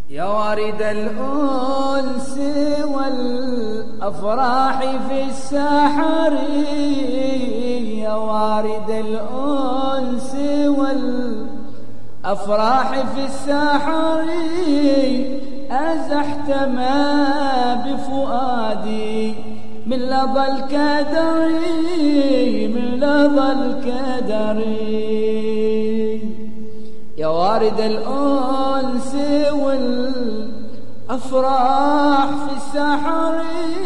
يا وارد الأنس والأفراح في السحر، يا وارد الأنس والأفراح في السحر، أزحت ما بفؤادي من لظى الكدر، من لظى الكدر. يا وارد الأنس والأفراح في السحر،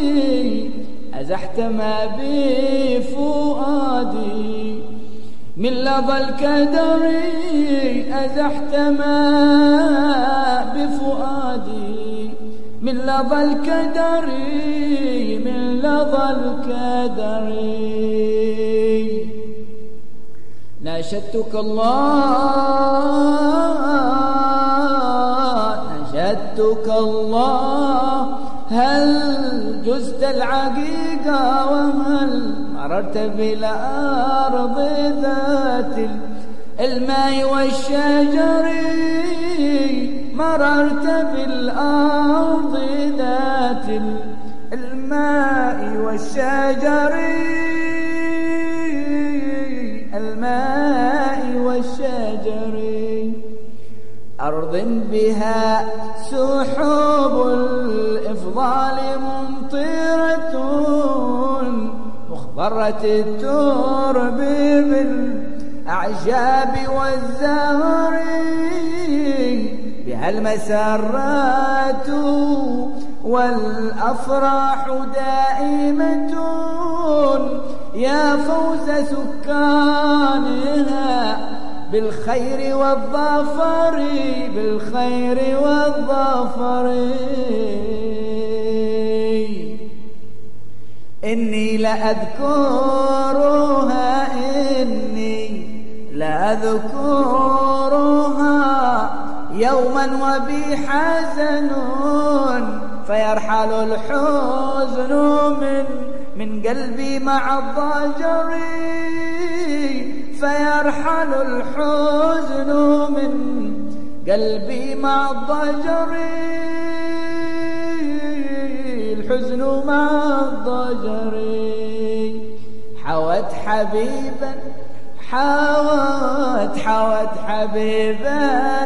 أزحت ما بفؤادي من لظى الكدر، أزحت ما بفؤادي من لظى الكدر، من لظى الكدر. ناشدتك الله، ناشدتك الله، هل جزت العقيقة وهل مررت بالأرض ذات الماء والشجر، مررت بالأرض ذات الماء والشجر، الماء والشجر. أرض بها سحب الإفضال ممطرة، مخضرة الترب بالأعشاب والزهر، بها المسرات والأفراح دائمة، يا فوز سكانها بالخير والظفر، بالخير والظفر. إني لأذكرها، إني لأذكرها يوما وبي حزن، فيرحل الحزن من قلبي مع الضجر، فيرحل الحزن من قلبي مع الضجر، الحزن مع الضجر. حوت حبيبا، حوت حبيبا،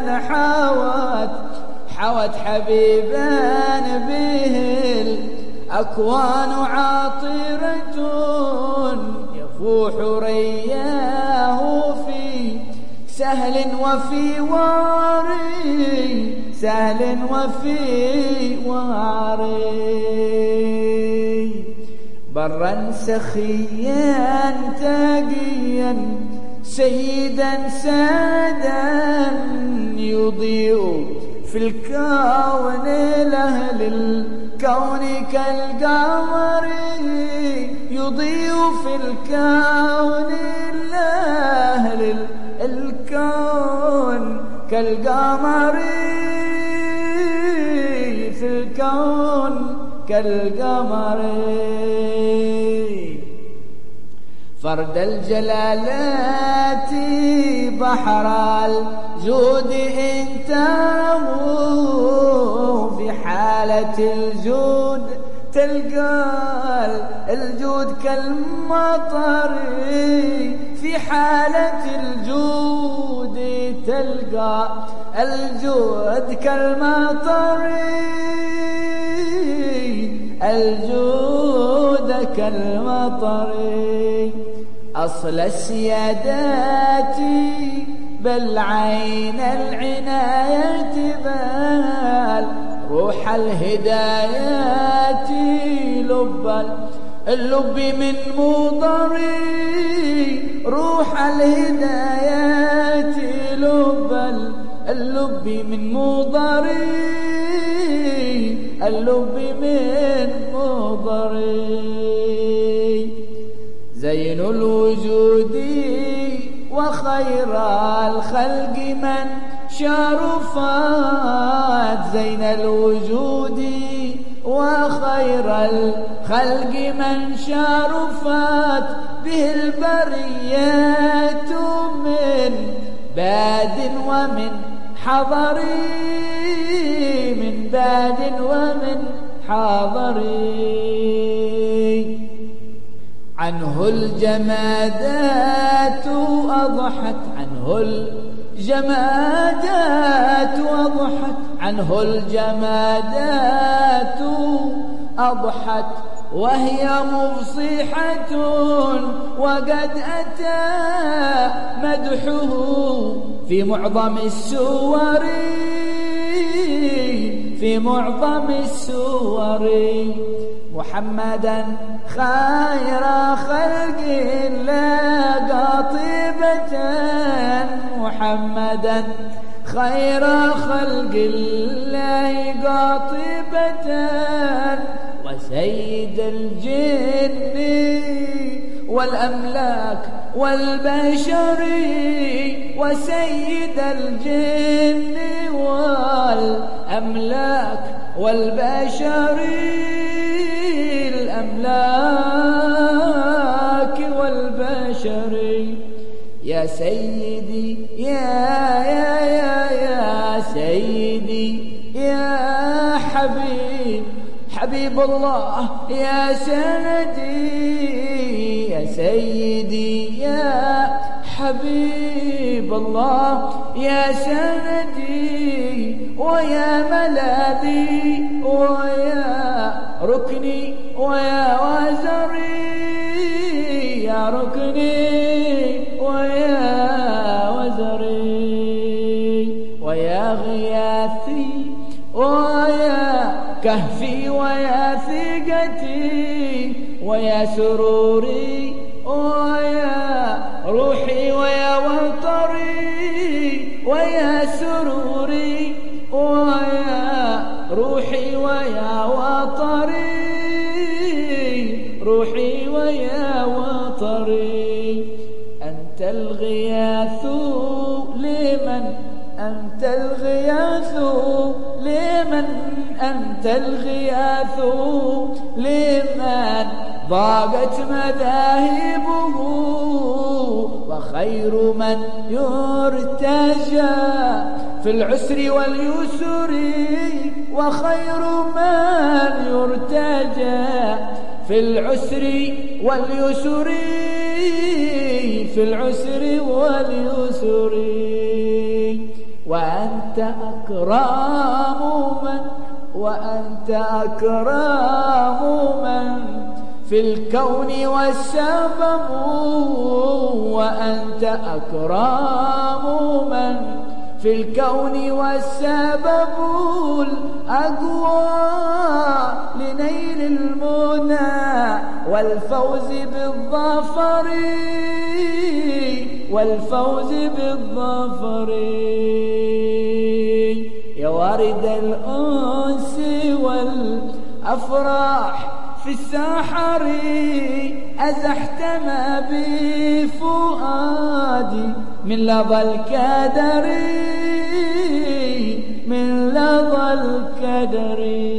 حوت حبيبا، به الأكوان عاطرة، يفوح رياه في سهل وفي واري، سهل وفي واري. برا سخيا تقيا سيدا سادا، يضيء في الكون لأهل الكون كالقمر، يضيء في الكون لأهل الكون كالقمر، في الكون كالقمر. فرد الجلالات بحر الجود إن ترموا، في حالة الجود تلقى الجود كالمطر، في حالة الجود تلقى الجود كالمطر، الجود كالمطر. أصل السيادات بل عين العناية، بل روح الهدايات لب اللب من مضر، روح الهدايات لب اللب من مضر، اللب من مضر. زين الوجود وخير الخلق من شرفات، زين الوجود وخير الخلق من شرفات، به البريات من باد ومن حضر، من باد ومن حاضري. عنه الجمادات أضحت، عنه الجمادات أضحت، عنه الجمادات أضحت، وهي مفصحة وقد أتى مدحه في معظم السور، في معظم السور. محمدا خير خلق الله قاطبة، محمدا خير خلق الله قاطبة، وسيد الجن والأملاك والبشر، وسيد الجن والأملاك والبشر، الأملاك والبشر. يا سيدي يا سيدي يا حبيب الله يا سندي، يا سيدي يا حبيب الله يا سندي، ويا ملاذي ويا ركني ويا وزري، يا ركني ويا وزري، ويا غياثي ويا كهفي ويا ثقتي، ويا سروري ويا روحي ويا وطري، ويا سروري ويا روحي ويا وطري، روحي ويا وطري. أنت الغياث لمن، أنت الغياث لمن، أنت الغياث لمن ضاقت مذاهبه، وخير من يرتجى في العسر واليسر، وخير من يرتجى في العسر واليسر، في العسر واليسر. وأنت أكرم من، وأنت أكرم من في الكون والسبب، وأنت أكرم من في الكون والسبب الأقوى لنيل المنى والفوز بالظفر، والفوز بالظفر. يا وارد الأنس والأفراح في السحر، أزحت ما بفؤادي من لظى الكدر، من لظى الكدر.